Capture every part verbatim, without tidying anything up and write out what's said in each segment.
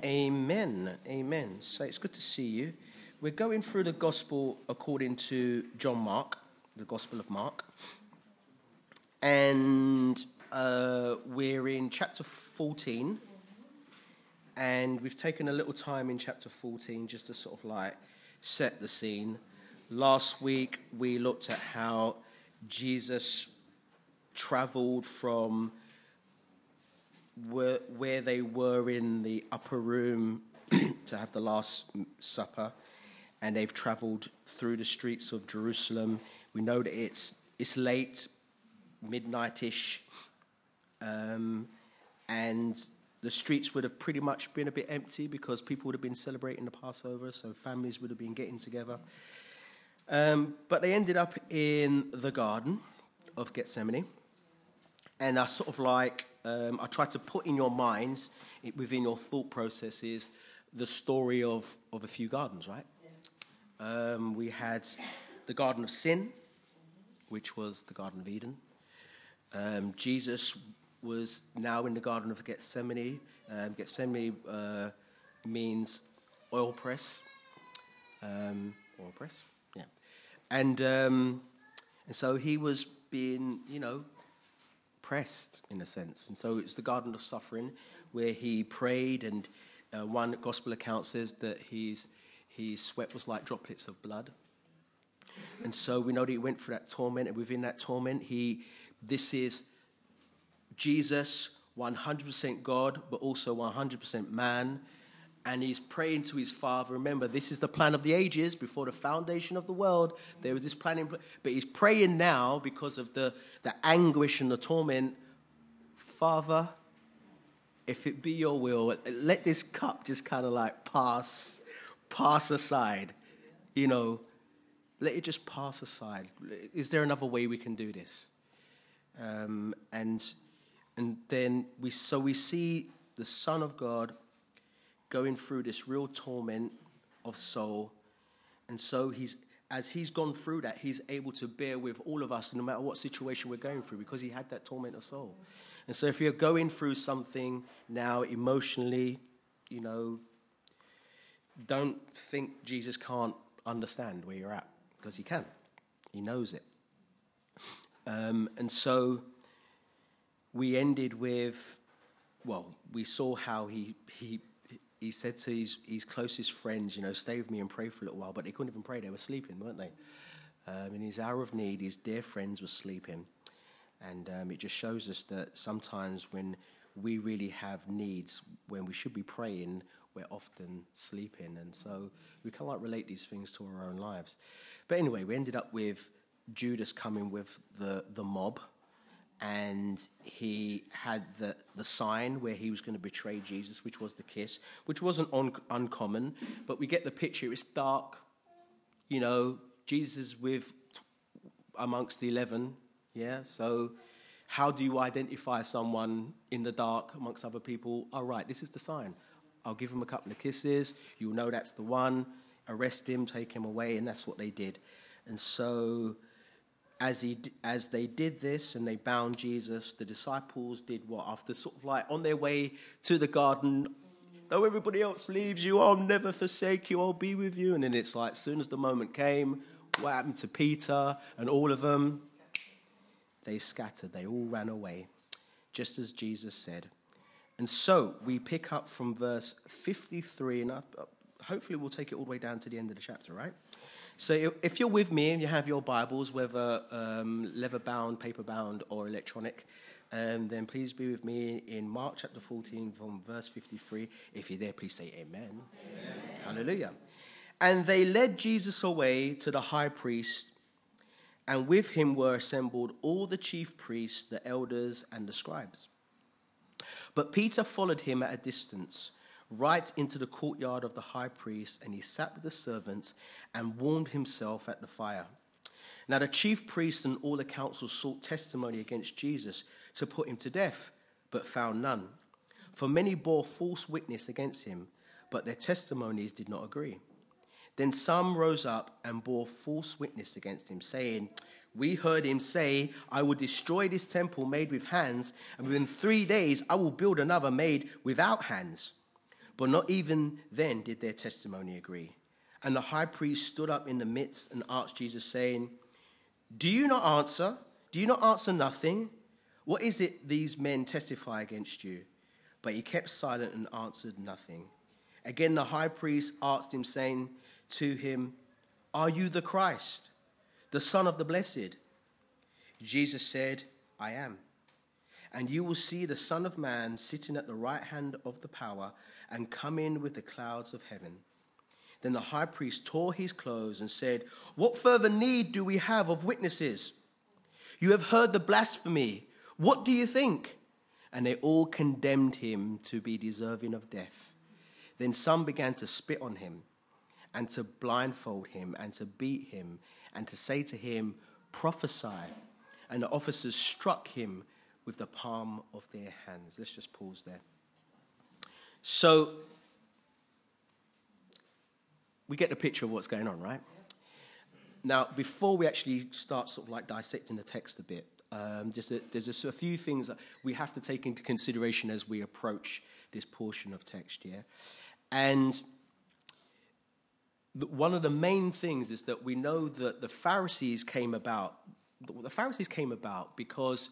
Amen. Amen. So it's good to see you. We're going through the gospel according to John Mark, the Gospel of Mark. And uh, we're in chapter fourteen. And we've taken a little time in chapter fourteen just to sort of like set the scene. Last week we looked at how Jesus traveled from where, where they were in the upper room to have the Last Supper, and they've traveled through the streets of Jerusalem. We know that it's it's late, midnight-ish, um, and the streets would have pretty much been a bit empty because people would have been celebrating the Passover, so families would have been getting together. Um, but they ended up in the Garden of Gethsemane, and I sort of like, um, I tried to put in your minds, within your thought processes, the story of, of a few gardens, right? Um, we had the Garden of Sin, which was the Garden of Eden. Um, Jesus was now in the Garden of Gethsemane. Um, Gethsemane uh, means oil press. Um, oil press, yeah. And um, and so he was being, you know, pressed in a sense. And so it's the Garden of Suffering where he prayed, and uh, one gospel account says that his, his sweat was like droplets of blood. And so we know that he went through that torment, and within that torment, he, this is Jesus, one hundred percent God, but also one hundred percent man. And he's praying to his Father. Remember, this is the plan of the ages. Before the foundation of the world, there was this plan in place. But he's praying now because of the, the anguish and the torment. Father, if it be your will, let this cup just kind of like pass, pass aside. You know, let it just pass aside. Is there another way we can do this? Um, and and then we so we see the Son of God going through this real torment of soul. And so he's as he's gone through that, he's able to bear with all of us no matter what situation we're going through, because he had that torment of soul. And so if you're going through something now emotionally, you know, don't think Jesus can't understand where you're at, because he can. He knows it. Um, and so we ended with, well, we saw how he he he said to his, his closest friends, you know, stay with me and pray for a little while, but they couldn't even pray. They were sleeping, weren't they? Um, in his hour of need, his dear friends were sleeping. And um, it just shows us that sometimes when we really have needs, when we should be praying, we're often sleeping. And so we can't like relate these things to our own lives. But anyway, we ended up with Judas coming with the, the mob, and he had the, the sign where he was going to betray Jesus, which was the kiss, which wasn't un- uncommon, but we get the picture. It's dark, you know, Jesus is with amongst the eleven, yeah? So how do you identify someone in the dark amongst other people? All right, this is the sign. I'll give him a couple of kisses. You'll know that's the one. Arrest him, take him away, and that's what they did. And so as he as they did this and they bound Jesus, the disciples did what? After sort of like on their way to the garden, though everybody else leaves you, I'll never forsake you, I'll be with you. And then it's like, as soon as the moment came, what happened to Peter and all of them? They scattered. They all ran away, just as Jesus said. And so we pick up from verse fifty-three, and I, hopefully we'll take it all the way down to the end of the chapter, right? So if you're with me and you have your Bibles, whether um, leather-bound, paper-bound, or electronic, um, then please be with me in Mark chapter fourteen from verse fifty-three. If you're there, please say amen. Amen. Hallelujah. And they led Jesus away to the high priest, and with him were assembled all the chief priests, the elders, and the scribes. But Peter followed him at a distance, right into the courtyard of the high priest, and he sat with the servants and warmed himself at the fire. Now the chief priests and all the council sought testimony against Jesus to put him to death, but found none. For many bore false witness against him, but their testimonies did not agree. Then some rose up and bore false witness against him, saying, we heard him say, I will destroy this temple made with hands, and within three days I will build another made without hands. But not even then did their testimony agree. And the high priest stood up in the midst and asked Jesus, saying, "Do you not answer? Do you not answer nothing? What is it these men testify against you?" But he kept silent and answered nothing. Again, the high priest asked him, saying to him, "Are you the Christ, the Son of the Blessed?" Jesus said, "I am. And you will see the Son of Man sitting at the right hand of the power and come in with the clouds of heaven." Then the high priest tore his clothes and said, "What further need do we have of witnesses? You have heard the blasphemy. What do you think?" And they all condemned him to be deserving of death. Then some began to spit on him and to blindfold him and to beat him and to say to him, "Prophesy." And the officers struck him with the palm of their hands. Let's just pause there. So we get the picture of what's going on, right? Now, before we actually start sort of like dissecting the text a bit, um, just a, there's just a few things that we have to take into consideration as we approach this portion of text, yeah? And the, one of the main things is that we know that the Pharisees came about, the Pharisees came about because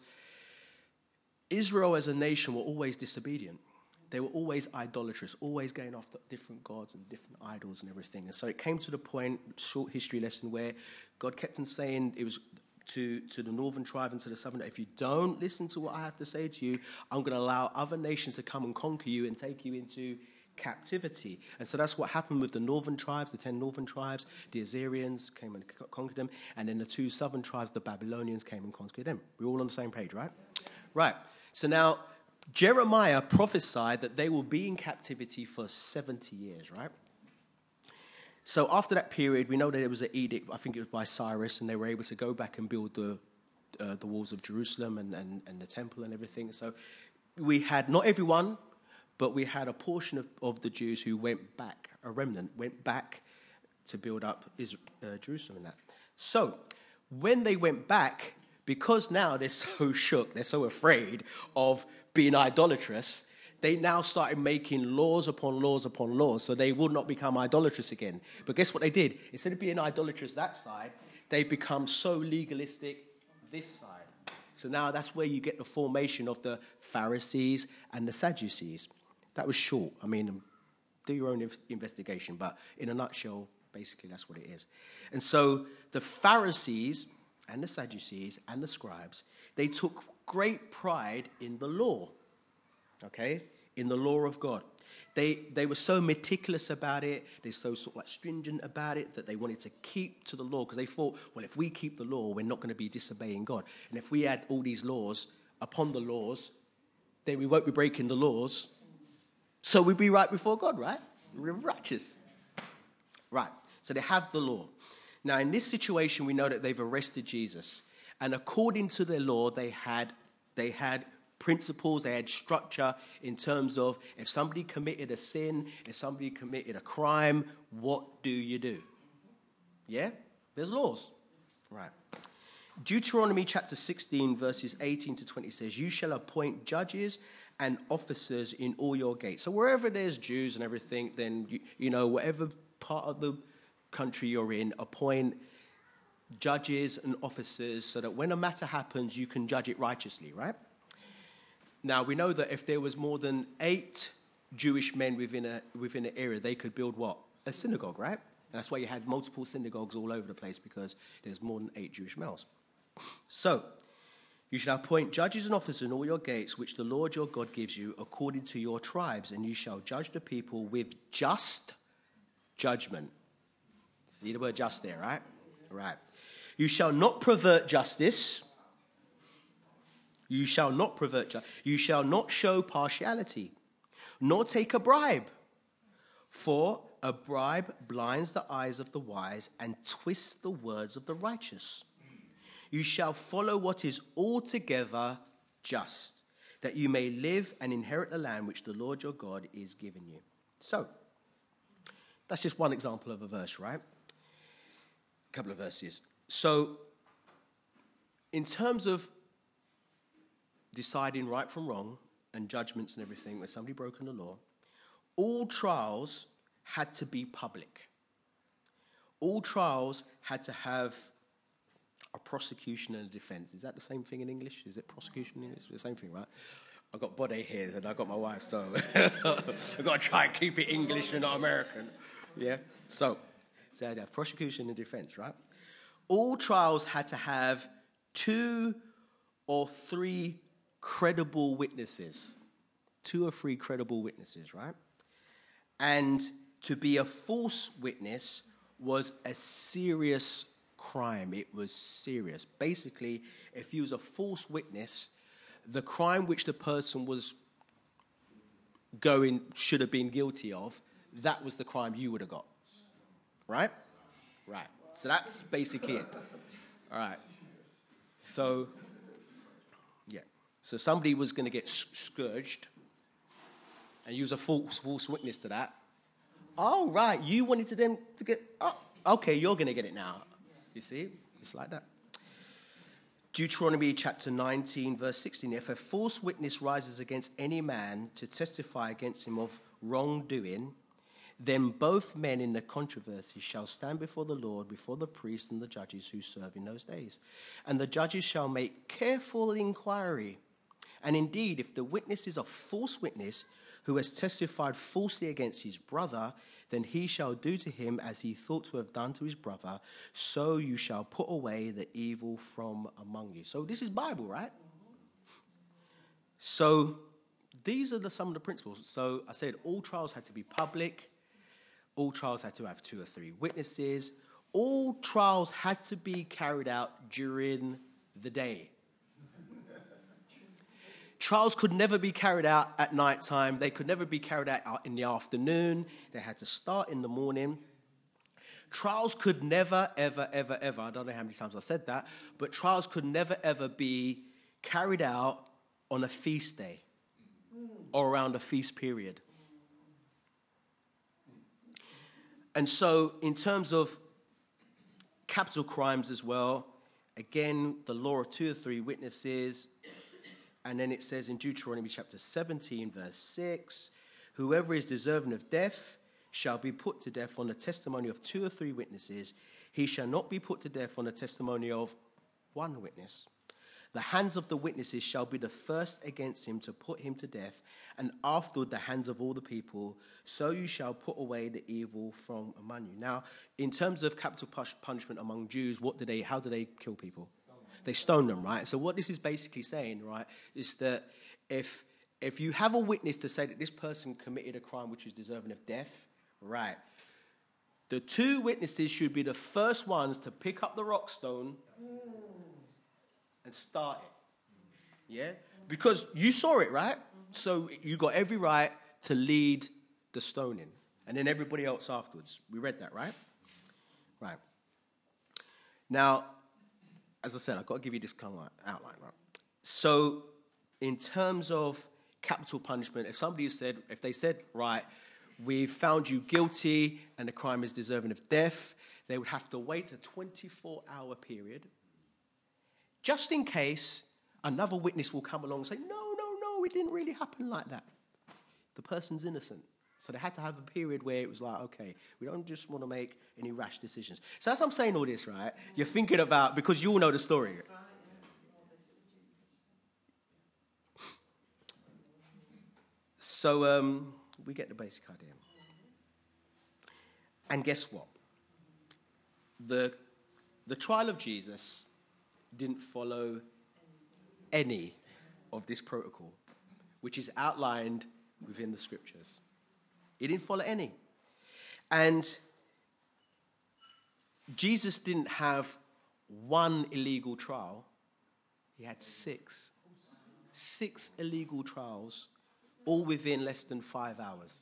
Israel as a nation were always disobedient. They were always idolatrous, always going after different gods and different idols and everything. And so it came to the point, short history lesson, where God kept on saying, it was to, to the northern tribe and to the southern, if you don't listen to what I have to say to you, I'm going to allow other nations to come and conquer you and take you into captivity. And so that's what happened with the northern tribes, the ten northern tribes. The Assyrians came and conquered them. And then the two southern tribes, the Babylonians, came and conquered them. We're all on the same page, right? Right. So now, Jeremiah prophesied that they will be in captivity for seventy years, right? So after that period, we know that there was an edict, I think it was by Cyrus, and they were able to go back and build the uh, the walls of Jerusalem and, and, and the temple and everything. So we had, not everyone, but we had a portion of, of the Jews who went back, a remnant, went back to build up Israel, uh, Jerusalem and that. So when they went back, because now they're so shook, they're so afraid of being idolatrous, they now started making laws upon laws upon laws so they would not become idolatrous again. But guess what they did? Instead of being idolatrous that side, they've become so legalistic this side. So now that's where you get the formation of the Pharisees and the Sadducees. That was short. I mean, do your own investigation. But in a nutshell, basically that's what it is. And so the Pharisees and the Sadducees and the scribes, they took great pride in the law, okay, in the law of God. They they were so meticulous about it, they're so sort of like stringent about it, that they wanted to keep to the law because they thought, well, if we keep the law, we're not going to be disobeying God. And if we add all these laws upon the laws, then we won't be breaking the laws. So we'd be right before God, right? We're righteous. Right. So they have the law. Now, in this situation, we know that they've arrested Jesus. And according to their law, they had they had principles, they had structure in terms of if somebody committed a sin, if somebody committed a crime, what do you do? Yeah? There's laws. Right. Deuteronomy chapter sixteen, verses eighteen to twenty says, "You shall appoint judges and officers in all your gates." So wherever there's Jews and everything, then, you, you know, whatever part of the country you're in, appoint judges and officers so that when a matter happens, you can judge it righteously, right? Now, we know that if there was more than eight Jewish men within a within an area, they could build what? A synagogue, right? And that's why you had multiple synagogues all over the place, because there's more than eight Jewish males. So, you shall appoint judges and officers in all your gates, which the Lord your God gives you according to your tribes, and you shall judge the people with just judgment. See the word just there, right? Right. You shall not pervert justice. You shall not pervert justice. You shall not show partiality, nor take a bribe. For a bribe blinds the eyes of the wise and twists the words of the righteous. You shall follow what is altogether just, that you may live and inherit the land which the Lord your God is giving you. So, that's just one example of a verse, right? A couple of verses. So, in terms of deciding right from wrong and judgments and everything, when somebody broken the law, all trials had to be public. All trials had to have a prosecution and a defense. Is that the same thing in English? Is it prosecution in English? The same thing, right? I got body here and I got my wife, so I've got to try and keep it English and not American. Yeah? So, so I'd have prosecution and defense, right? All trials had to have two or three credible witnesses. Two or three credible witnesses, right? And to be a false witness was a serious crime. It was serious. Basically, if you was a false witness, the crime which the person was going, should have been guilty of, that was the crime you would have got. Right? Right. So that's basically it. All right. So, yeah. So somebody was going to get scourged, and you was a false, false witness to that. Oh, right. You wanted to them to get, oh, okay, you're going to get it now. You see? It's like that. Deuteronomy chapter nineteen, verse sixteen. If a false witness rises against any man to testify against him of wrongdoing, then both men in the controversy shall stand before the Lord, before the priests and the judges who serve in those days. And the judges shall make careful inquiry. And indeed, if the witness is a false witness who has testified falsely against his brother, then he shall do to him as he thought to have done to his brother. So you shall put away the evil from among you. So this is Bible, right? So these are the, some of the principles. So I said all trials had to be public. All trials had to have two or three witnesses. All trials had to be carried out during the day. Trials could never be carried out at night time. They could never be carried out in the afternoon. They had to start in the morning. Trials could never, ever, ever, ever, I don't know how many times I said that, but trials could never, ever be carried out on a feast day or around a feast period. And so in terms of capital crimes as well, again, the law of two or three witnesses. And then it says in Deuteronomy chapter seventeen, verse six, whoever is deserving of death shall be put to death on the testimony of two or three witnesses. He shall not be put to death on the testimony of one witness. The hands of the witnesses shall be the first against him to put him to death, and afterward the hands of all the people. So you shall put away the evil from among you. Now, in terms of capital punishment among Jews, what do they? How do they kill people? They stone them, right? So what this is basically saying, right, is that if if you have a witness to say that this person committed a crime which is deserving of death, right, the two witnesses should be the first ones to pick up the rock stone and start it. Yeah? Because you saw it, right? So you got every right to lead the stoning. And then everybody else afterwards. We read that, right? Right. Now, as I said, I've got to give you this kind of outline, right? So, in terms of capital punishment, if somebody said, if they said, right, we've found you guilty and the crime is deserving of death, they would have to wait a twenty-four hour period, just in case another witness will come along and say, no, no, no, it didn't really happen like that. The person's innocent. So they had to have a period where it was like, okay, we don't just want to make any rash decisions. So as I'm saying all this, right, you're thinking about, because you all know the story. So um, we get the basic idea. And guess what? The, the trial of Jesus didn't follow any of this protocol, which is outlined within the scriptures. He didn't follow any. And Jesus didn't have one illegal trial. He had six. Six illegal trials, all within less than five hours.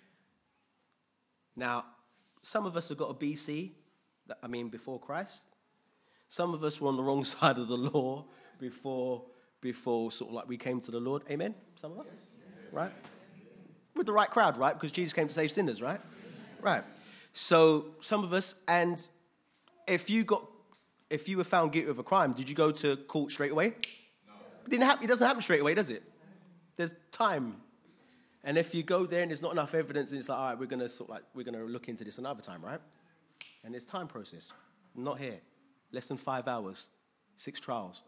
Now, some of us have got a B C, I mean, before Christ. Some of us were on the wrong side of the law before, before sort of like we came to the Lord. Amen? Some of us? Right? With the right crowd, right? Because Jesus came to save sinners, right? Right. So some of us, and if you got, if you were found guilty of a crime, did you go to court straight away? No. It didn't happen. It doesn't happen straight away, does it? There's time. And if you go there and there's not enough evidence, and it's like, all right, we're going to sort of like we're going to look into this another time, right? And it's time process. Not here. Less than five hours. Six trials.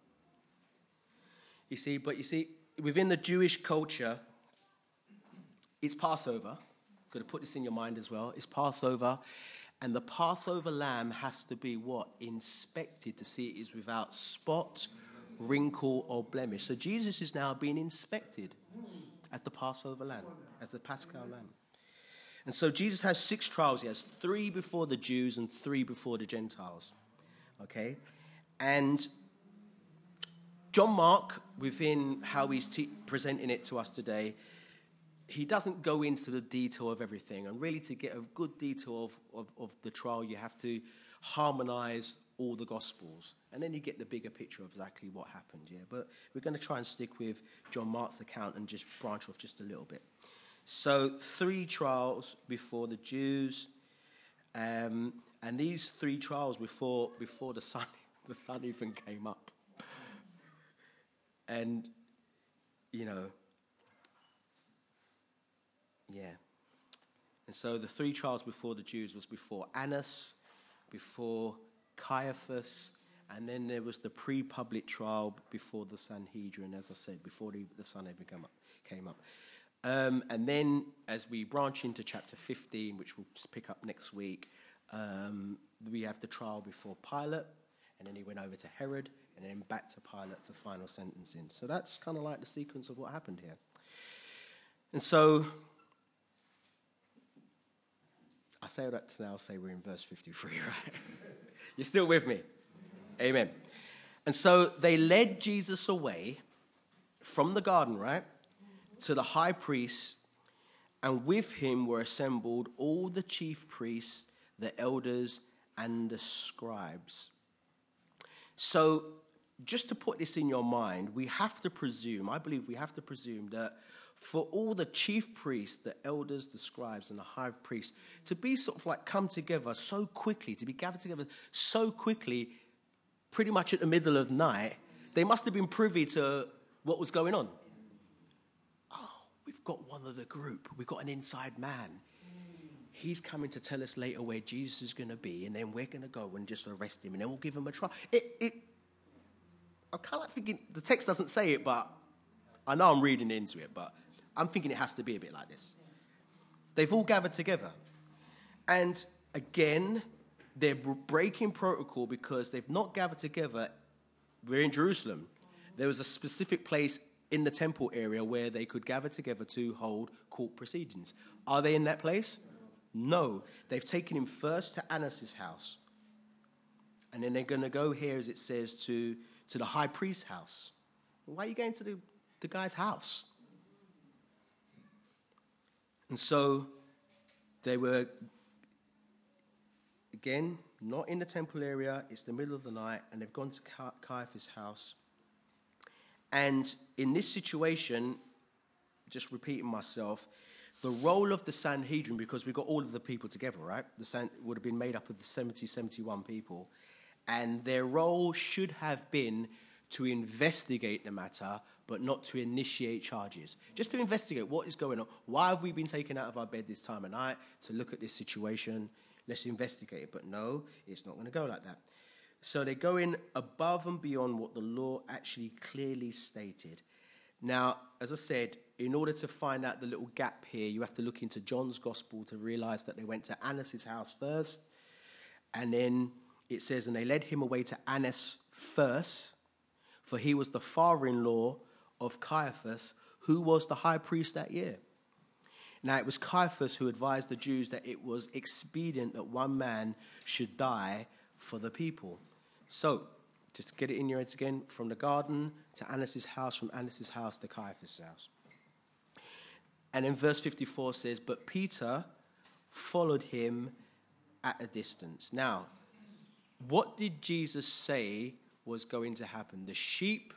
You see, but you see, within the Jewish culture, it's Passover. Got to put this in your mind as well. It's Passover. And the Passover lamb has to be what? Inspected to see it is without spot, wrinkle, or blemish. So Jesus is now being inspected as the Passover lamb, as the Paschal lamb. And so Jesus has six trials. He has three before the Jews and three before the Gentiles. Okay? And John Mark, within how he's te- presenting it to us today, he doesn't go into the detail of everything. And really, to get a good detail of, of, of the trial, you have to harmonize all the Gospels. And then you get the bigger picture of exactly what happened, yeah? But we're going to try and stick with John Mark's account and just branch off just a little bit. So, three trials before the Jews. Um, and these three trials before before the sun, the sun even came up. And, you know... Yeah. And so the three trials before the Jews was before Annas, before Caiaphas, and then there was the pre-public trial before the Sanhedrin, as I said, before the, the sun ever came up. Came up. Um, and then as we branch into chapter fifteen, which we'll pick up next week, um, we have the trial before Pilate, and then he went over to Herod, and then back to Pilate for final sentencing. So that's kind of like the sequence of what happened here. And so... I say all that to now say we're in verse fifty-three, right? You're still with me? Amen. And so they led Jesus away from the garden, right, to the high priest, and with him were assembled all the chief priests, the elders, and the scribes. So just to put this in your mind, we have to presume, I believe we have to presume that for all the chief priests, the elders, the scribes, and the high priests to be sort of like come together so quickly, to be gathered together so quickly, pretty much at the middle of the night, they must have been privy to what was going on. Oh, we've got one of the group. We've got an inside man. He's coming to tell us later where Jesus is going to be, and then we're going to go and just arrest him, and then we'll give him a trial. It, it, I'm kind of like thinking, the text doesn't say it, but I know I'm reading into it, but I'm thinking it has to be a bit like this. They've all gathered together. And again, they're breaking protocol because they've not gathered together. We're in Jerusalem. There was a specific place in the temple area where they could gather together to hold court proceedings. Are they in that place? No. They've taken him first to Annas' house. And then they're going to go here, as it says, to, to the high priest's house. Why are you going to the, the guy's house? And so they were, again, not in the temple area. It's the middle of the night, and they've gone to Caiaphas' house. And in this situation, just repeating myself, the role of the Sanhedrin, because we got all of the people together, right? The San would have been made up of the seventy, seventy-one people. And their role should have been to investigate the matter, but not to initiate charges. Just to investigate what is going on. Why have we been taken out of our bed this time of night to look at this situation? Let's investigate it. But no, it's not going to go like that. So they're going above and beyond what the law actually clearly stated. Now, as I said, in order to find out the little gap here, you have to look into John's gospel to realize that they went to Annas' house first. And then it says, and they led him away to Annas first, for he was the father-in-law of Caiaphas, who was the high priest that year. Now, it was Caiaphas who advised the Jews that it was expedient that one man should die for the people. So, just to get it in your heads again, from the garden to Annas' house, from Annas' house to Caiaphas' house. And then verse fifty-four says, but Peter followed him at a distance. Now, what did Jesus say was going to happen? The sheep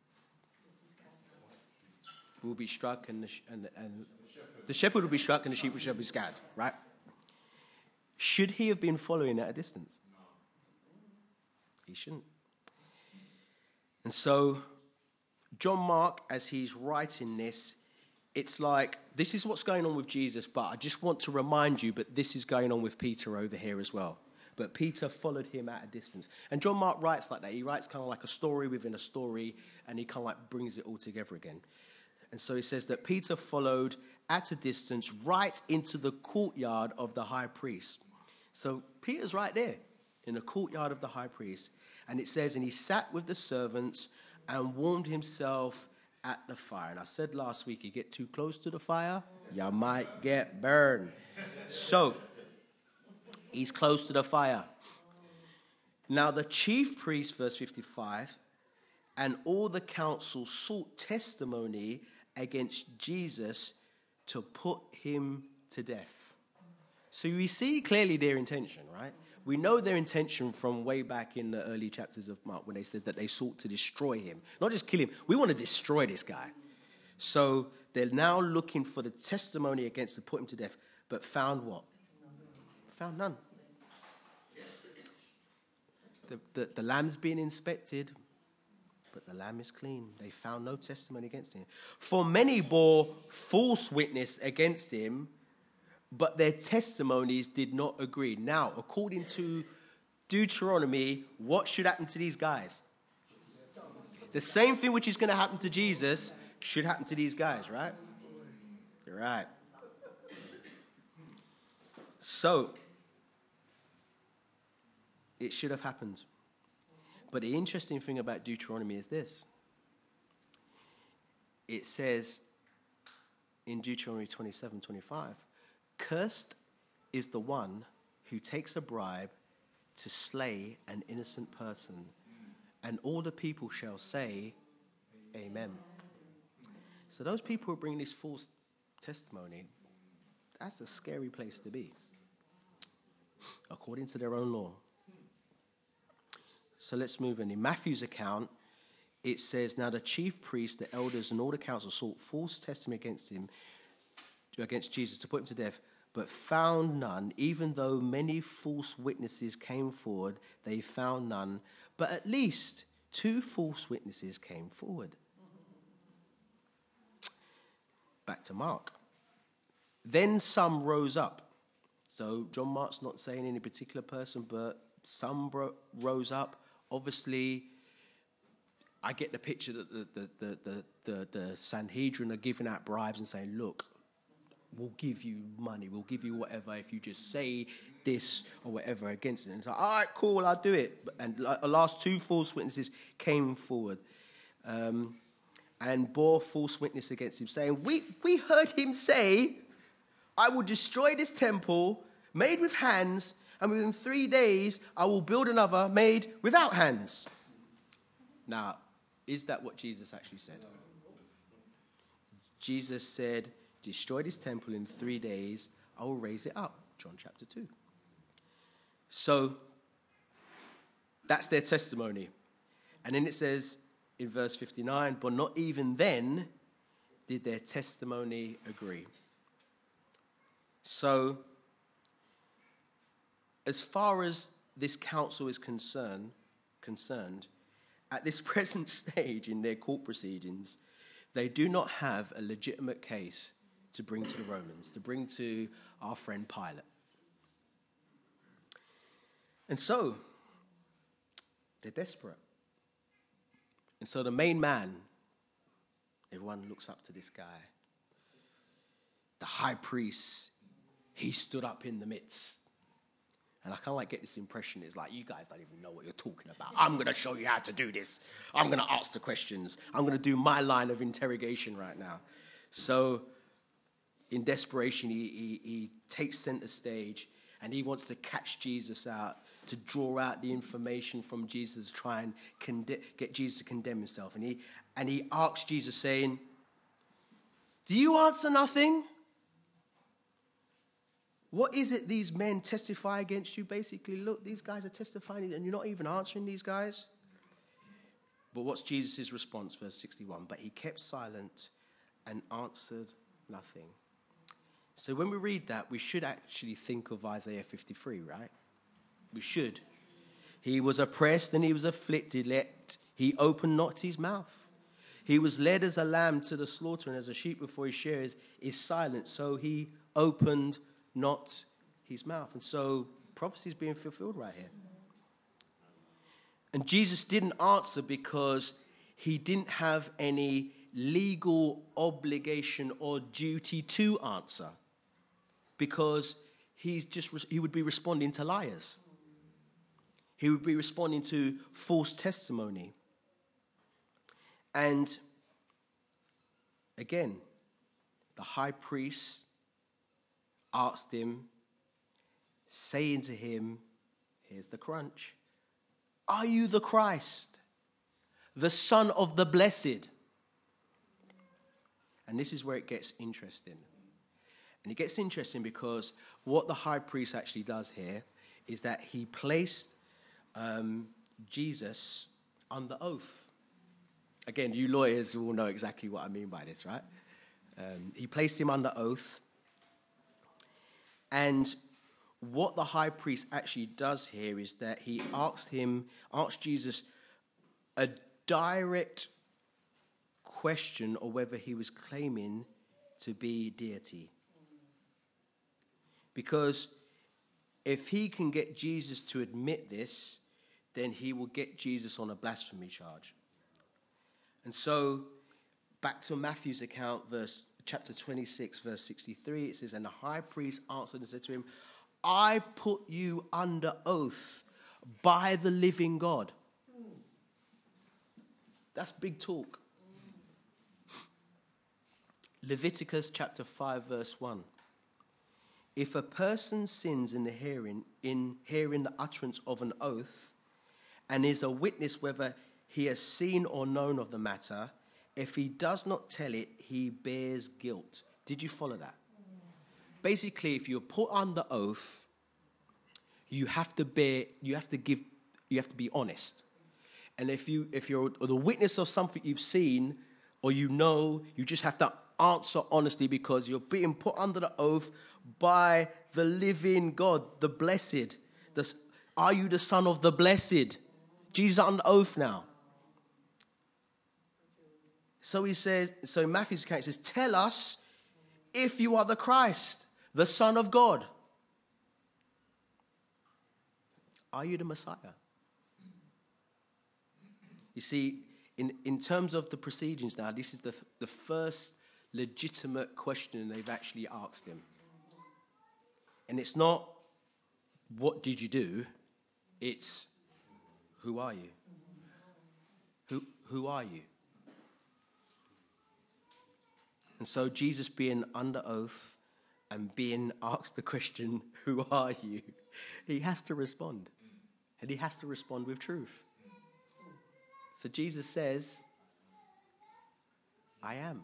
will be struck and the, sh- and, and the shepherd will be struck and the sheep shall be scattered, right? Should he have been following at a distance? No. He shouldn't. And so John Mark, as he's writing this, it's like, this is what's going on with Jesus, but I just want to remind you, but this is going on with Peter over here as well. But Peter followed him at a distance. And John Mark writes like that. He writes kind of like a story within a story, and he kind of like brings it all together again. And so he says that Peter followed at a distance right into the courtyard of the high priest. So Peter's right there in the courtyard of the high priest. And it says, and he sat with the servants and warmed himself at the fire. And I said last week, you get too close to the fire, you might get burned. So he's close to the fire. Now the chief priest, verse fifty-five, and all the council sought testimony against Jesus to put him to death. So we see clearly their intention, right? We know their intention from way back in the early chapters of Mark when they said that they sought to destroy him. Not just kill him. We want to destroy this guy. So they're now looking for the testimony against to put him to death, but found what? Found none. The, the, the lamb's been inspected, but the lamb is clean. They found no testimony against him. For many bore false witness against him, but their testimonies did not agree. Now, according to Deuteronomy, what should happen to these guys? The same thing which is going to happen to Jesus should happen to these guys, right? Right. So, it should have happened. But the interesting thing about Deuteronomy is this. It says in Deuteronomy twenty-seven twenty-five, cursed is the one who takes a bribe to slay an innocent person, and all the people shall say, Amen. So those people who bring this false testimony, that's a scary place to be, according to their own law. So let's move in. In Matthew's account, it says, now the chief priest, the elders, and all the council sought false testimony against him, against Jesus, to put him to death, but found none. Even though many false witnesses came forward, they found none. But at least two false witnesses came forward. Back to Mark. Then some rose up. So John Mark's not saying any particular person, but some bro- rose up. Obviously, I get the picture that the, the, the, the, the, the Sanhedrin are giving out bribes and saying, look, we'll give you money, we'll give you whatever if you just say this or whatever against it. And it's like, all right, cool, I'll do it. And the last two false witnesses came forward um, and bore false witness against him, saying, we, we heard him say, I will destroy this temple made with hands, and within three days I will build another made without hands. Now, is that what Jesus actually said? Jesus said, destroy this temple in three days, I will raise it up. John chapter two. So, that's their testimony. And then it says in verse fifty-nine, but not even then did their testimony agree. So, as far as this council is concerned, concerned, at this present stage in their court proceedings, they do not have a legitimate case to bring to the Romans, to bring to our friend Pilate. And so, they're desperate. And so the main man, everyone looks up to this guy. The high priest, he stood up in the midst. And I kind of like get this impression, it's like, you guys don't even know what you're talking about. I'm going to show you how to do this. I'm going to ask the questions. I'm going to do my line of interrogation right now. So, in desperation, he, he, he takes center stage, and he wants to catch Jesus out, to draw out the information from Jesus, try and conde- get Jesus to condemn himself. And he, and he asks Jesus, saying, do you answer nothing? What is it these men testify against you? Basically, look, these guys are testifying and you're not even answering these guys. But what's Jesus' response? Verse sixty-one. But he kept silent and answered nothing. So when we read that, we should actually think of Isaiah fifty-three, right? We should. He was oppressed and he was afflicted, yet he opened not his mouth. He was led as a lamb to the slaughter, and as a sheep before his shearers is silent, so he opened not his mouth. And so prophecy is being fulfilled right here. And Jesus didn't answer because he didn't have any legal obligation or duty to answer, because he's just he would be responding to liars. He would be responding to false testimony. And again, the high priest asked him, saying to him, here's the crunch, are you the Christ, the Son of the Blessed? And this is where it gets interesting. And it gets interesting because what the high priest actually does here is that he placed um, Jesus under oath. Again, you lawyers will know exactly what I mean by this, right? Um, he placed him under oath. And what the high priest actually does here is that he asked him, asked Jesus a direct question of whether he was claiming to be deity. Because if he can get Jesus to admit this, then he will get Jesus on a blasphemy charge. And so, back to Matthew's account, verse chapter twenty-six, verse sixty-three, it says, and the high priest answered and said to him, I put you under oath by the living God. That's big talk. Leviticus chapter five, verse one. If a person sins in the hearing, in hearing the utterance of an oath, and is a witness whether he has seen or known of the matter, if he does not tell it, he bears guilt. Did you follow that? Basically, if you're put under oath, you have to bear, you have to give, you have to be honest. And if you, if you're the witness of something you've seen or you know, you just have to answer honestly, because you're being put under the oath by the living God, the blessed. The, are you the Son of the Blessed? Jesus is under oath now. So he says, so in Matthew's account, it says, tell us if you are the Christ, the Son of God. Are you the Messiah? You see, in, in terms of the proceedings now, this is the, the first legitimate question they've actually asked him. And it's not, what did you do? It's, who are you? Who, who are you? And so Jesus being under oath and being asked the question, who are you? He has to respond. And he has to respond with truth. So Jesus says, I am.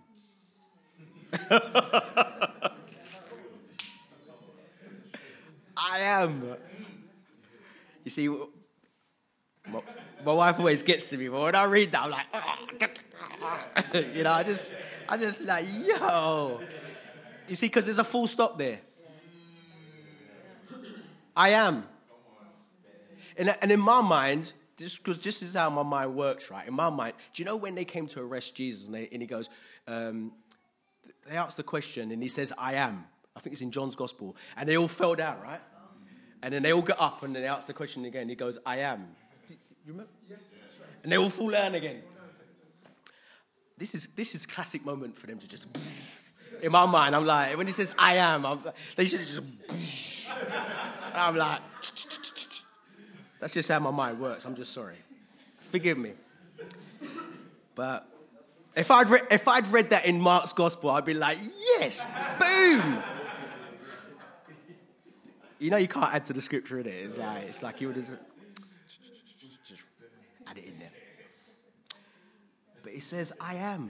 I am. You see, my, my wife always gets to me, but when I read that, I'm like, oh. you know, I just, I just like, yo. You see, because there's a full stop there. I am. And, and in my mind, just because this is how my mind works, right? In my mind, do you know when they came to arrest Jesus and, they, and he goes, um, they asked the question and he says, I am. I think it's in John's Gospel. And they all fell down, right? And then they all get up and then they ask the question again. He goes, I am. Do you remember? Yes, that's right. And they all fall down again. This is this is classic moment for them to just... In my mind, I'm like, when he says, I am, I'm, they should just... And I'm like... That's just how my mind works. I'm just sorry. Forgive me. But if I'd, re- if I'd read that in Mark's Gospel, I'd be like, yes, boom. You know you can't add to the scripture, innit? It's like, it's like you would have just add it in there. But it says, I am.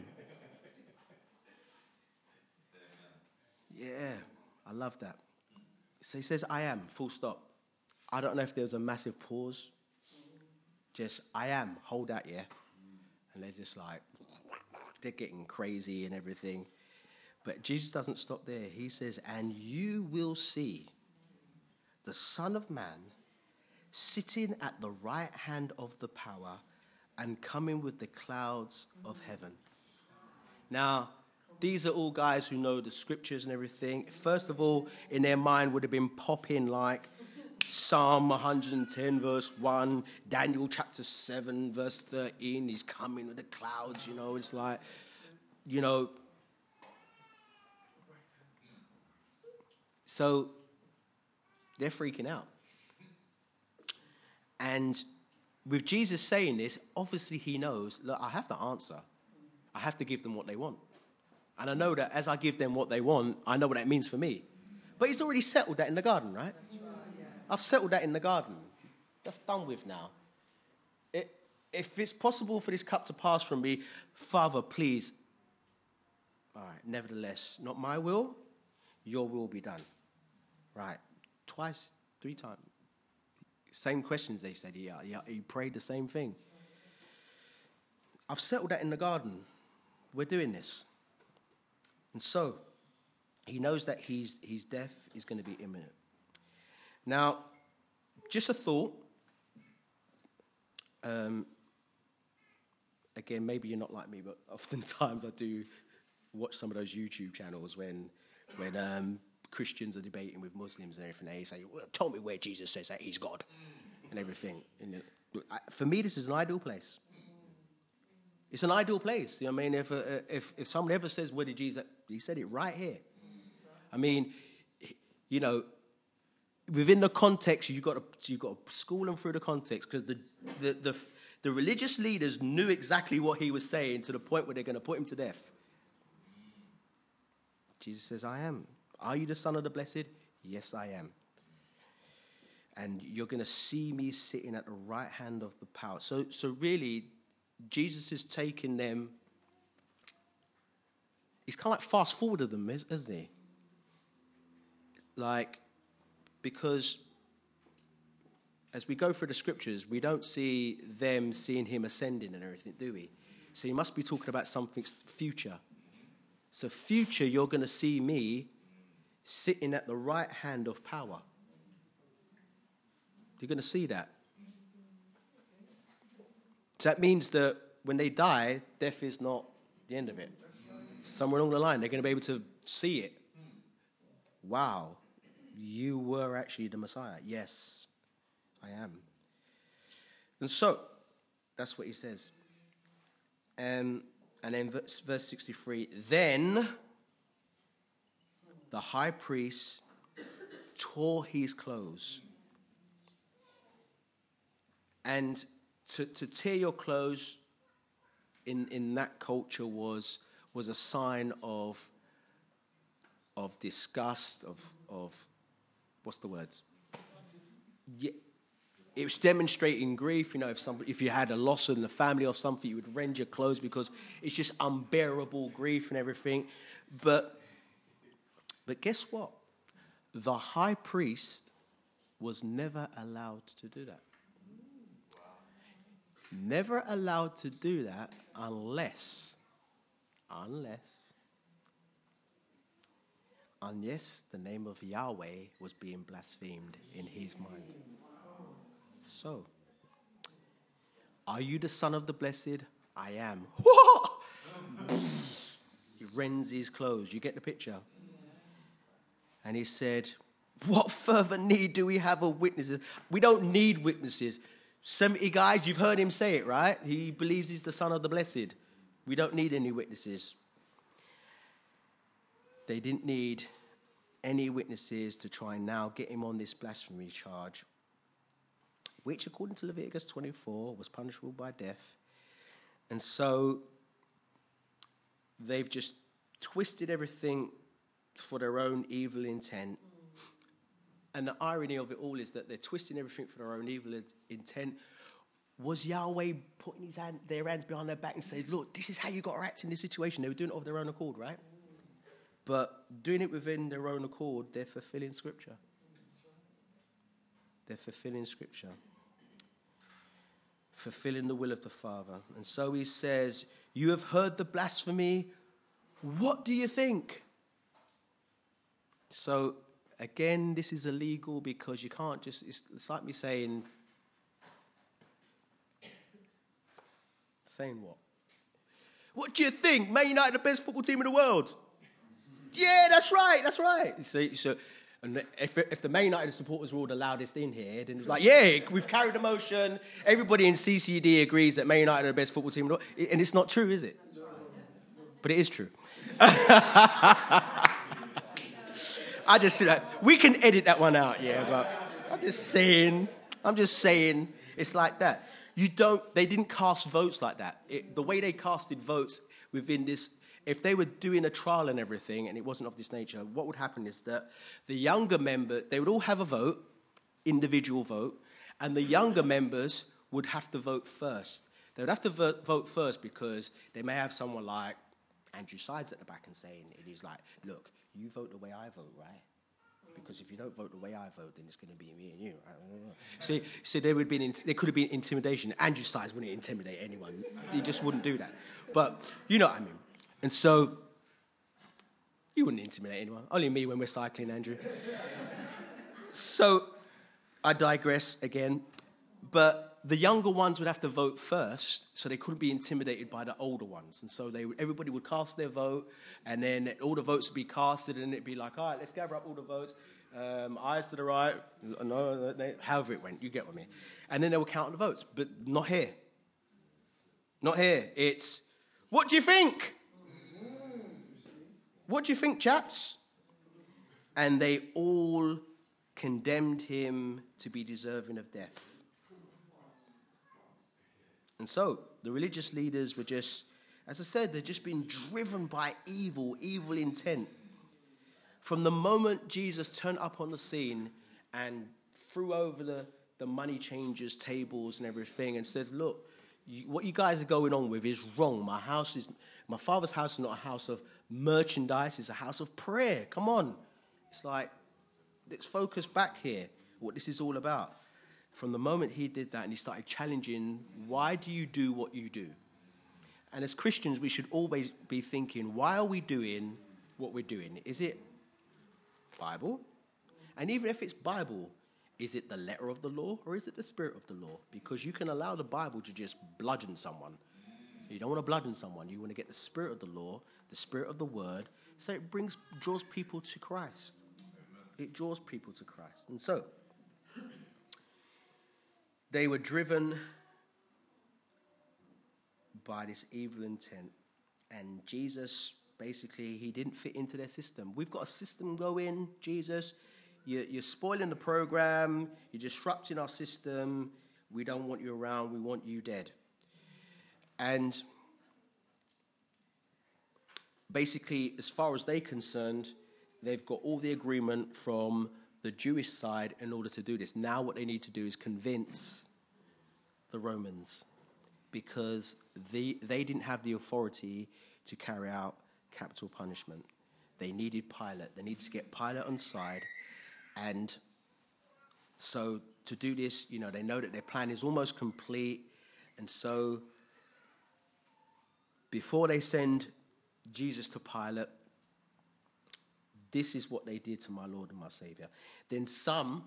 Yeah, I love that. So he says, I am, full stop. I don't know if there was a massive pause. Just, I am, hold that, yeah? And they're just like, they're getting crazy and everything. But Jesus doesn't stop there. He says, and you will see the Son of Man sitting at the right hand of the power and coming with the clouds of heaven. Now, these are all guys who know the scriptures and everything. First of all, in their mind would have been popping like Psalm one hundred ten, verse one, Daniel chapter seven, verse thirteen, he's coming with the clouds, you know. It's like, you know. So they're freaking out. And with Jesus saying this, obviously he knows, look, I have to answer. I have to give them what they want. And I know that as I give them what they want, I know what that means for me. But he's already settled that in the garden, right? I've settled that in the garden. That's done with now. It, if it's possible for this cup to pass from me, Father, please. All right, nevertheless, not my will, your will be done. Right, twice, three times. Same questions they said. Yeah, yeah, he prayed the same thing. I've settled that in the garden. We're doing this. And so, he knows that he's, his death is going to be imminent. Now, just a thought. Um, again, maybe you're not like me, but oftentimes I do watch some of those YouTube channels when when um, Christians are debating with Muslims and everything. They say, well, tell me where Jesus says that he's God and everything. And I, for me, this is an ideal place. It's an ideal place. You know what I mean? If, uh, if, if someone ever says, where did Jesus, he said it right here. I mean, you know, within the context, you've got to, you've got to school them through the context, because the, the, the, the religious leaders knew exactly what he was saying to the point where they're going to put him to death. Jesus says, I am. Are you the Son of the Blessed? Yes, I am. And you're going to see me sitting at the right hand of the power. So, so really, Jesus is taking them. He's kind of like fast forwarded them, isn't he? Like, because as we go through the scriptures, we don't see them seeing him ascending and everything, do we? So he must be talking about something future. So future, you're going to see me sitting at the right hand of power. You're going to see that. So that means that when they die, death is not the end of it. Somewhere along the line, they're going to be able to see it. Wow, you were actually the Messiah. Yes, I am. And so, that's what he says. Um, and then verse, verse sixty-three, then the high priest tore his clothes. And to, to tear your clothes in, in that culture was, was a sign of, of disgust, of, of, what's the words? Yeah, it was demonstrating grief. You know, if somebody, if you had a loss in the family or something, you would rend your clothes because it's just unbearable grief and everything. But, but guess what? The high priest was never allowed to do that. Never allowed to do that unless, unless, unless the name of Yahweh was being blasphemed in his mind. So, are you the Son of the Blessed? I am. He rends his clothes. You get the picture? And he said, what further need do we have of witnesses? We don't need witnesses. seventy guys, you've heard him say it, right? He believes he's the Son of the Blessed. We don't need any witnesses. They didn't need any witnesses to try and now get him on this blasphemy charge, which, according to Leviticus twenty-four, was punishable by death. And so they've just twisted everything for their own evil intent. And the irony of it all is that they're twisting everything for their own evil intent. Was Yahweh putting his hand, their hands behind their back and saying, look, this is how you got to act in this situation? They were doing it of their own accord, right? But doing it within their own accord, they're fulfilling Scripture. They're fulfilling Scripture. Fulfilling the will of the Father. And so he says, you have heard the blasphemy. What do you think? So, again, this is illegal because you can't just, it's, it's like me saying, saying what? What do you think? Man United, the best football team in the world. Yeah, that's right, that's right. So, so and if, if the Man United supporters were all the loudest in here, then it was like, yeah, we've carried the motion. Everybody in C C D agrees that Man United are the best football team in the world. And it's not true, is it? But it is true. I just see that. We can edit that one out, yeah, but I'm just saying, I'm just saying, it's like that. You don't, they didn't cast votes like that. It, the way they casted votes within this, if they were doing a trial and everything, and it wasn't of this nature, what would happen is that the younger member, they would all have a vote, individual vote, and the younger members would have to vote first. They would have to vote, vote first because they may have someone like Andrew Sides at the back and saying, and he's like, look, you vote the way I vote, right? Because if you don't vote the way I vote, then it's going to be me and you. Right? See, so there would be in, there could have been intimidation. Andrew Sides wouldn't intimidate anyone. He just wouldn't do that. But you know what I mean. And so you wouldn't intimidate anyone. Only me when we're cycling, Andrew. So I digress again. But the younger ones would have to vote first, so they couldn't be intimidated by the older ones. And so they, everybody would cast their vote, and then all the votes would be casted, and it'd be like, all right, let's gather up all the votes. Um, eyes to the right. No, no, however it went, you get with me. And then they would count the votes, but not here. Not here. It's, what do you think? What do you think, chaps? And they all condemned him to be deserving of death. And so the religious leaders were just, as I said, they're just being driven by evil, evil intent. From the moment Jesus turned up on the scene and threw over the, the money changers' tables and everything and said, look, you, what you guys are going on with is wrong. My house is, my father's house is not a house of merchandise, it's a house of prayer. Come on. It's like, let's focus back here, what this is all about. From the moment he did that and he started challenging, why do you do what you do? And as Christians, we should always be thinking, why are we doing what we're doing? Is it Bible? And even if it's Bible, is it the letter of the law or is it the spirit of the law? Because you can allow the Bible to just bludgeon someone. You don't want to bludgeon someone. You want to get the spirit of the law, the spirit of the word, so it brings, draws people to Christ. It draws people to Christ. And so, they were driven by this evil intent. And Jesus, basically, he didn't fit into their system. We've got a system going, Jesus. You're, you're spoiling the program. You're disrupting our system. We don't want you around. We want you dead. And basically, as far as they're concerned, they've got all the agreement from the Jewish side in order to do this. Now what they need to do is convince the Romans, because they, they didn't have the authority to carry out capital punishment. They needed Pilate. They needed to get Pilate on side. And so to do this, you know, they know that their plan is almost complete. And so before they send Jesus to Pilate, this is what they did to my Lord and my Savior. Then some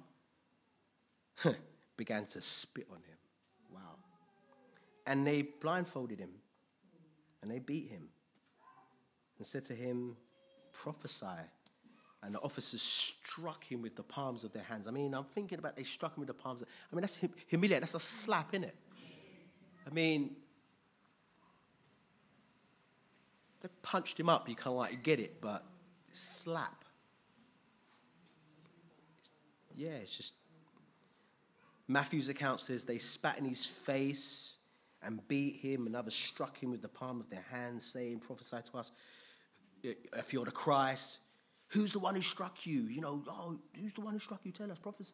began to spit on him. Wow. And they blindfolded him. And they beat him. And said to him, prophesy. And the officers struck him with the palms of their hands. I mean, I'm thinking about they struck him with the palms. Of, I mean, that's humiliating. That's a slap, isn't it? I mean, they punched him up. You kind of like get it, but slap. Yeah, it's just... Matthew's account says they spat in his face and beat him, and others struck him with the palm of their hands, saying, prophesy to us, if you're the Christ, who's the one who struck you? You know, oh, who's the one who struck you? Tell us, prophesy.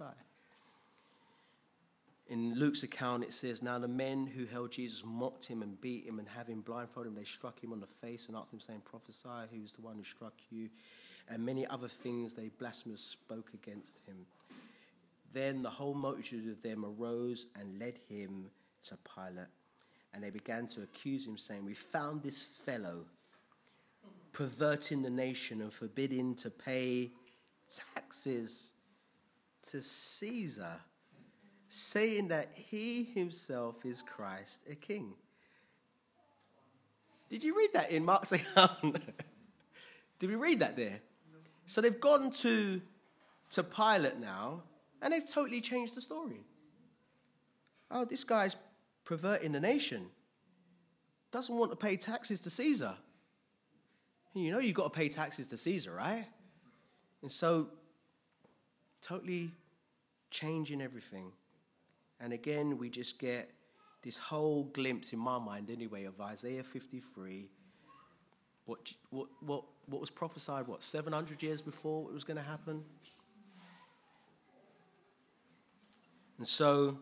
In Luke's account, it says, now the men who held Jesus mocked him and beat him, and having blindfolded him, they struck him on the face and asked him, saying, prophesy, who's the one who struck you? And many other things they blasphemously spoke against him. Then the whole multitude of them arose and led him to Pilate. And they began to accuse him, saying, we found this fellow perverting the nation and forbidding to pay taxes to Caesar, saying that he himself is Christ, a king. Did you read that in Mark's account? Did we read that there? So they've gone to, to Pilate now, and they've totally changed the story. Oh, this guy's perverting the nation. Doesn't want to pay taxes to Caesar. And you know you've got to pay taxes to Caesar, right? And so, totally changing everything. And again, we just get this whole glimpse, in my mind anyway, of Isaiah fifty-three. What, what, what, what was prophesied, what, seven hundred years before it was going to happen? And so,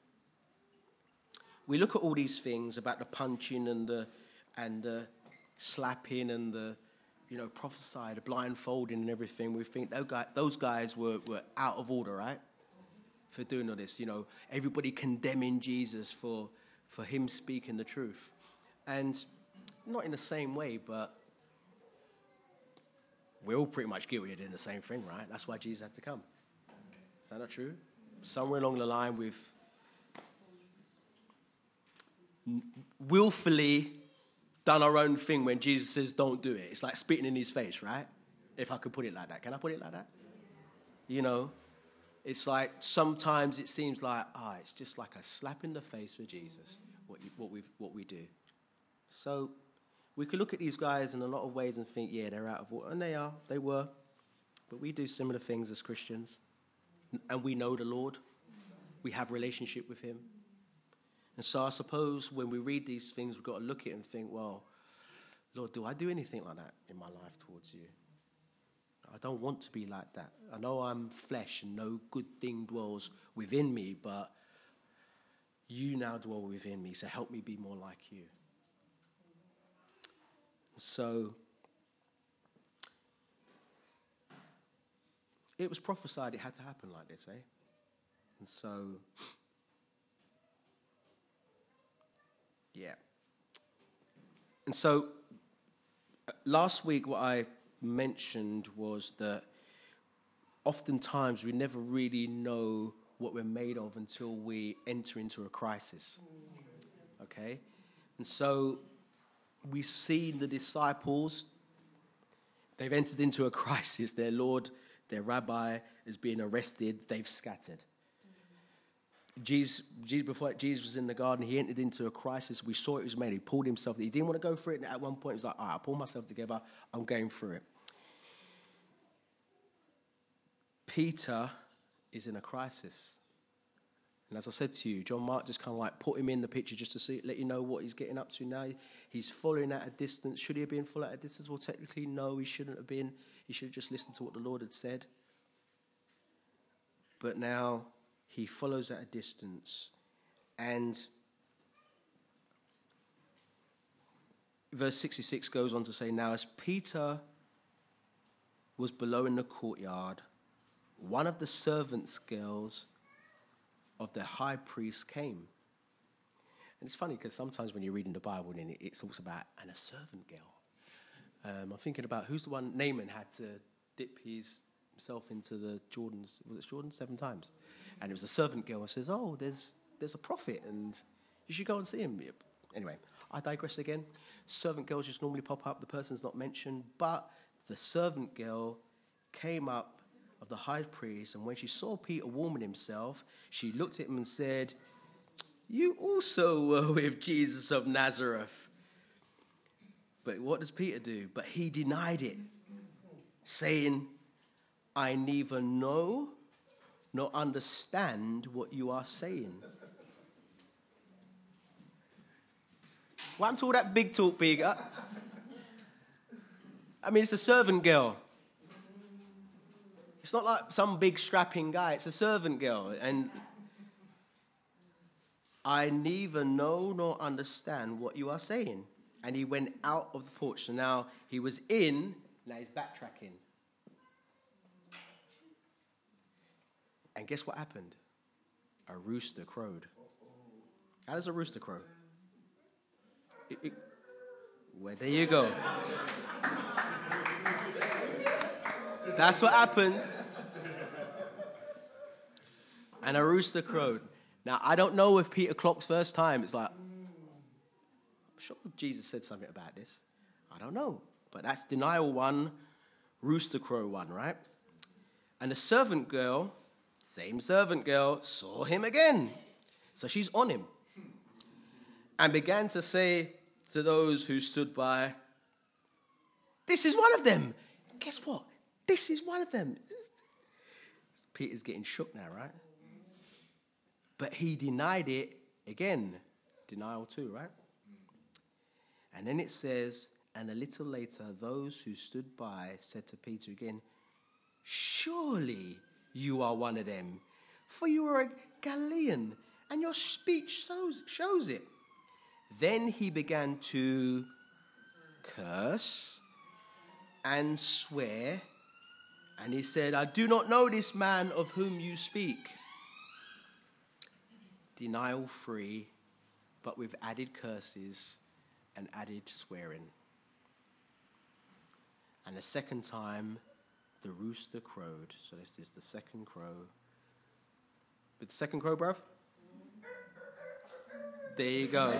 we look at all these things about the punching and the and the slapping and the, you know, prophesied, the blindfolding and everything. We think those guys, those guys were, were out of order, right? For doing all this, you know, everybody condemning Jesus for for him speaking the truth. And not in the same way, but we're all pretty much guilty of doing the same thing, right? That's why Jesus had to come. Is that not true? Somewhere along the line we've willfully done our own thing when Jesus says don't do it. It's like spitting in his face, right? If I could put it like that. Can I put it like that? You know, it's like sometimes it seems like, ah, it's just like a slap in the face for Jesus, what, you, what, we what we do. So we could look at these guys in a lot of ways and think, yeah, they're out of order. And they are. They were. But we do similar things as Christians. And we know the Lord. We have relationship with him. And so I suppose when we read these things, we've got to look at it and think, well, Lord, do I do anything like that in my life towards you? I don't want to be like that. I know I'm flesh and no good thing dwells within me, but you now dwell within me, so help me be more like you. So it was prophesied it had to happen like this, eh? And so, yeah. And so last week what I mentioned was that oftentimes we never really know what we're made of until we enter into a crisis. Okay? And so we've seen the disciples, they've entered into a crisis. Their Lord, their rabbi is being arrested. They've scattered. Jesus, Jesus, before Jesus was in the garden, he entered into a crisis. We saw it was made. He pulled himself. He didn't want to go through it. And at one point, he was like, all right, I'll pull myself together. I'm going through it. Peter is in a crisis. And as I said to you, John Mark just kind of like put him in the picture just to see, let you know what he's getting up to now. He's following at a distance. Should he have been following at a distance? Well, technically, no, he shouldn't have been. He should have just listened to what the Lord had said. But now he follows at a distance. And verse sixty-six goes on to say, now as Peter was below in the courtyard, one of the servants' girls of the high priest came. And it's funny because sometimes when you're reading the Bible, and it talks about and a servant girl. Um, I'm thinking about who's the one Naaman had to dip his, himself into the Jordans. Was it Jordan? Seven times. And it was a servant girl and says, oh, there's there's a prophet and you should go and see him. Anyway, I digress again. Servant girls just normally pop up. The person's not mentioned. But the servant girl came up of the high priest, and when she saw Peter warming himself, she looked at him and said, you also were with Jesus of Nazareth. But what does Peter do? But he denied it, saying, I neither know nor understand what you are saying. What happened to all that big talk, big? I mean, it's the servant girl. It's not like some big strapping guy. It's a servant girl. And I neither know nor understand what you are saying. And he went out of the porch. So now he was in, now he's backtracking. And guess what happened? A rooster crowed. How does a rooster crow? It, it, well, there you go. That's what happened. And a rooster crowed. Now, I don't know if Peter clock's first time, it's like, sure Jesus said something about this. I don't know. But that's denial one, rooster crow one, right? And the servant girl, same servant girl, saw him again. So she's on him. And began to say to those who stood by, this is one of them. Guess what? This is one of them. Peter's getting shook now, right? But he denied it again. Denial two, right? And then it says, and a little later, those who stood by said to Peter again, surely you are one of them, for you are a Galilean, and your speech shows, shows it. Then he began to curse and swear, and he said, I do not know this man of whom you speak. Denial free, but with added curses and added swearing. And the second time, the rooster crowed. So this is the second crow. With the second crow, bruv? There you go.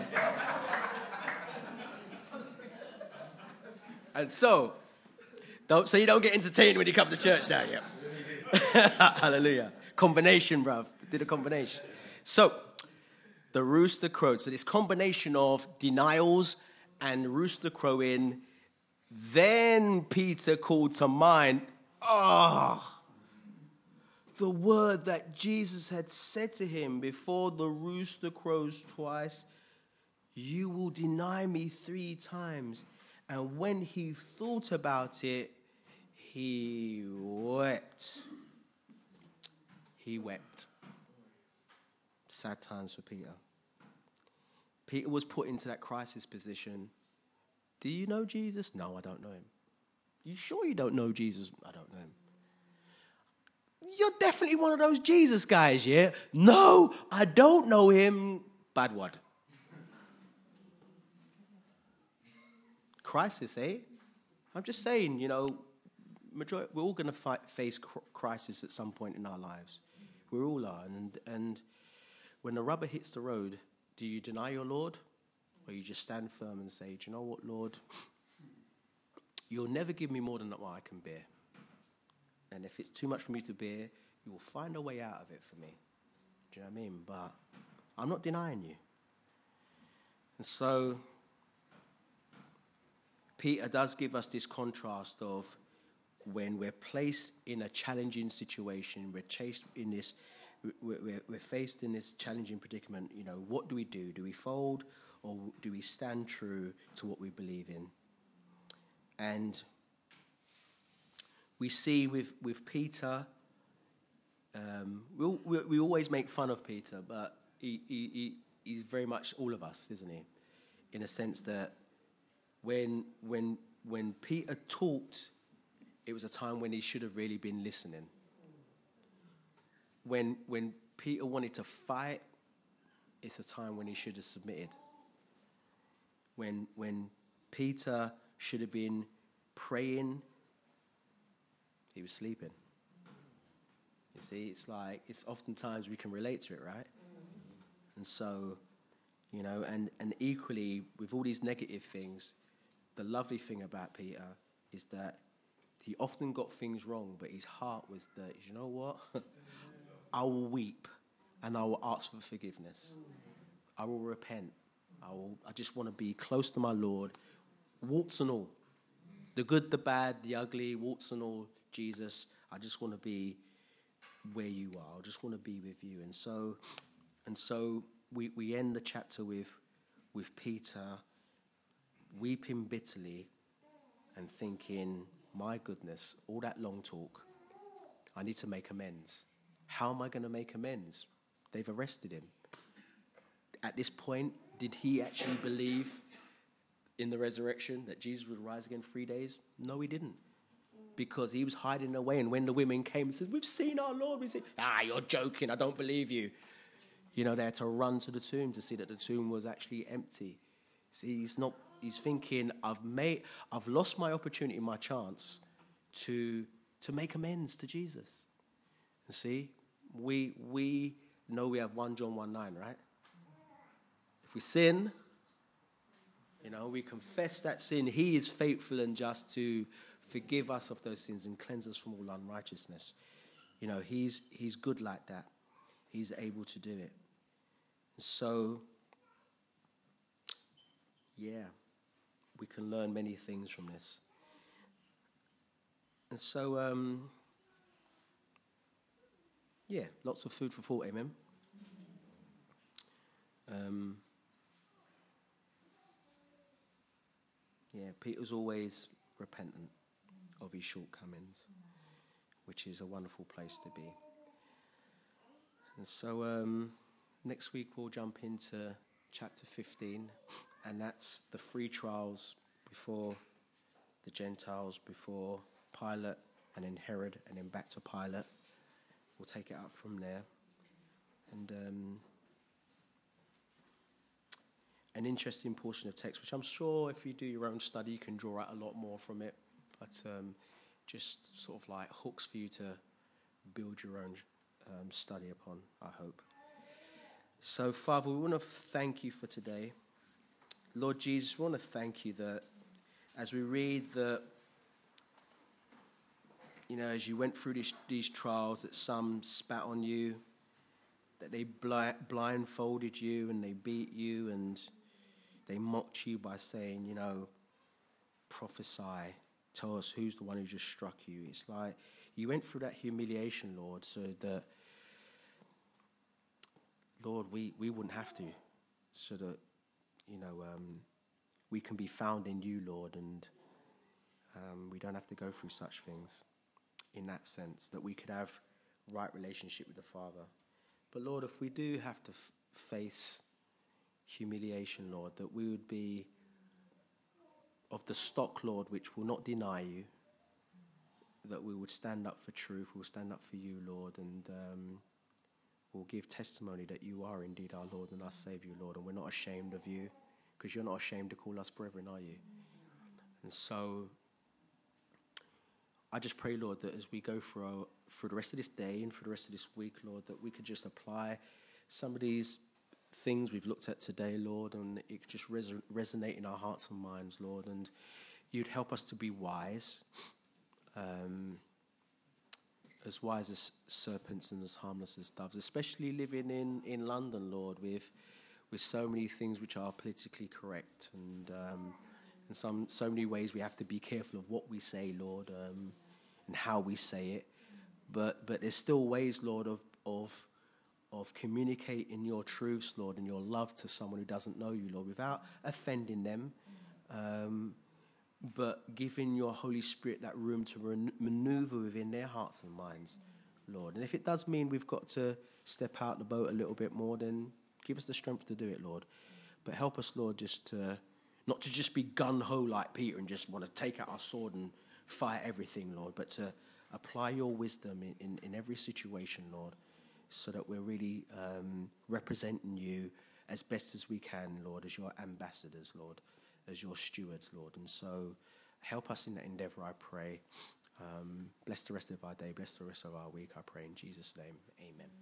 And so, don't so you don't get entertained when you come to church now, yeah. Hallelujah. Combination, bruv. Did a combination. So, the rooster crowed. So this combination of denials and rooster crowing. Then Peter called to mind, ah, oh, the word that Jesus had said to him before the rooster crows twice, you will deny me three times. And when he thought about it, he wept. He wept. Sad times for Peter. Peter was put into that crisis position. Do you know Jesus? No, I don't know him. You sure you don't know Jesus? I don't know him. You're definitely one of those Jesus guys, yeah? No, I don't know him. Bad word. Crisis, eh? I'm just saying, you know, majority, we're all going to face crisis at some point in our lives. We all are. And, and when the rubber hits the road, do you deny your Lord? Or you just stand firm and say, do you know what, Lord? You'll never give me more than what I can bear. And if it's too much for me to bear, you will find a way out of it for me. Do you know what I mean? But I'm not denying you. And so Peter does give us this contrast of when we're placed in a challenging situation, we're chased in this, we're, we're faced in this challenging predicament, you know, what do we do? Do we fold or do we stand true to what we believe in? And we see with, with Peter, um, we, we, we always make fun of Peter, but he, he, he, he's very much all of us, isn't he? In a sense that when, when, when Peter talked, it was a time when he should have really been listening. When, when Peter wanted to fight, it's a time when he should have submitted. When, when Peter should have been praying, he was sleeping. You see, it's like, it's oftentimes we can relate to it, right? Mm-hmm. And so, you know, and, and equally, with all these negative things, the lovely thing about Peter is that he often got things wrong, but his heart was that, you know what? I will weep and I will ask for forgiveness. I will repent. I will. I just want to be close to my Lord, warts and all. The good, the bad, the ugly, warts and all, Jesus, I just want to be where you are. I just want to be with you. And so and so we, we end the chapter with with Peter weeping bitterly and thinking, my goodness, all that long talk, I need to make amends. How am I going to make amends? They've arrested him. At this point, did he actually believe in the resurrection, that Jesus would rise again three days? No, he didn't. Because he was hiding away. And when the women came and said, we've seen our Lord, we said, ah, you're joking, I don't believe you. You know, they had to run to the tomb to see that the tomb was actually empty. See, he's not, he's thinking, I've made, I've lost my opportunity, my chance to, to make amends to Jesus. And see, we, we know we have First John one nine, right? If we sin, You know, we confess that sin. He is faithful and just to forgive us of those sins and cleanse us from all unrighteousness. You know, he's he's good like that. He's able to do it. So, yeah, we can learn many things from this. And so, um, yeah, lots of food for thought, amen. Um, yeah, Peter's always repentant of his shortcomings, which is a wonderful place to be. And so um, next week we'll jump into chapter fifteen, and that's the three trials before the Gentiles, before Pilate, and then Herod, and then back to Pilate. We'll take it up from there. And um, an interesting portion of text, which I'm sure if you do your own study, you can draw out a lot more from it. But um, just sort of like hooks for you to build your own um, study upon, I hope. So, Father, we want to thank you for today. Lord Jesus, we want to thank you that as we read that, you know, as you went through these, these trials, that some spat on you, that they bl- blindfolded you and they beat you and they mocked you by saying, you know, prophesy, tell us who's the one who just struck you. It's like you went through that humiliation, Lord, so that, Lord, we, we wouldn't have to, so that, you know, um, we can be found in you, Lord, and um, we don't have to go through such things in that sense, that we could have right relationship with the Father. But, Lord, if we do have to f- face humiliation, Lord, that we would be of the stock, Lord, which will not deny you, that we would stand up for truth, we'll stand up for you, Lord, and um, we'll give testimony that you are indeed our Lord and our Saviour, Lord, and we're not ashamed of you, because you're not ashamed to call us brethren, are you? And so I just pray, Lord, that as we go through, our, through the rest of this day and for the rest of this week, Lord, that we could just apply some of these things we've looked at today, Lord, and it could just res- resonate in our hearts and minds, Lord, and you'd help us to be wise, um, as wise as serpents and as harmless as doves, especially living in, in London, Lord, with with so many things which are politically correct, and um, in some so many ways we have to be careful of what we say, Lord, um, and how we say it. But but there's still ways, Lord, of of of communicating your truths, Lord, and your love to someone who doesn't know you, Lord, without offending them, um, but giving your Holy Spirit that room to man- maneuver within their hearts and minds, Lord. And if it does mean we've got to step out the boat a little bit more, then give us the strength to do it, Lord. But help us, Lord, just to not to just be gung-ho like Peter and just want to take out our sword and fight everything, Lord, but to apply your wisdom in, in, in every situation, Lord, so that we're really um, representing you as best as we can, Lord, as your ambassadors, Lord, as your stewards, Lord. And so help us in that endeavour, I pray. Um, bless the rest of our day, bless the rest of our week, I pray in Jesus' name. Amen.